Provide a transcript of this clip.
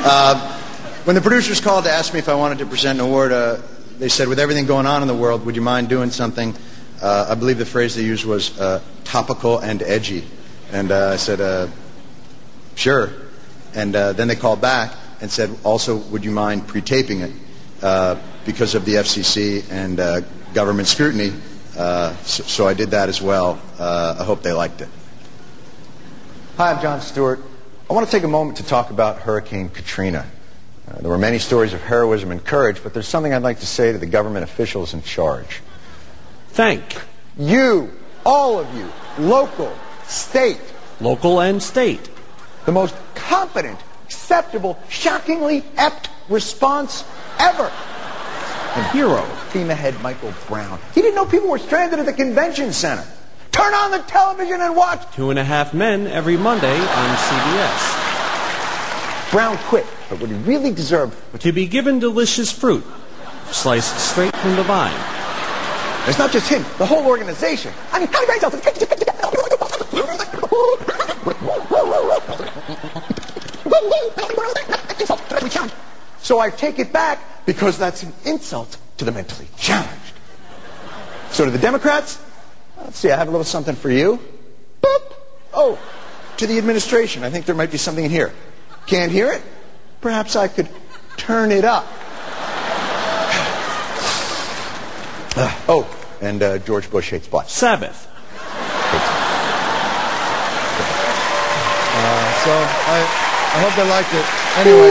When the producers called to ask me if I wanted to present an award, they said, with everything going on in the world, would you mind doing something? I believe the phrase they used was topical and edgy. And I said, sure. And then they called back and said, also, would you mind pre-taping it? Because of the FCC and government scrutiny. So I did that as well. I hope they liked it. Hi, I'm Jon Stewart. I want to take a moment to talk about Hurricane Katrina. There were many stories of heroism and courage, but there's something I'd like to say to the government officials in charge. Thank you, all of you, local, state. Local and state. The most competent, acceptable, shockingly apt response ever. And hero, FEMA head Michael Brown. He didn't know people were stranded at the convention center. Turn on the television and watch 2.5 Men every Monday on CBS. Brown quit, but what he really deserved was to be given delicious fruit, sliced straight from the vine. It's not just him, the whole organization. I mean, how many times So I take it back because that's an insult to the mentally challenged. So to the Democrats, let's see, I have a little something for you. Boop. Oh, to the administration, I think there might be something in here. Can't hear it? Perhaps I could turn it up. And George Bush hates black. Sabbath. So I hope they liked it. Anyway.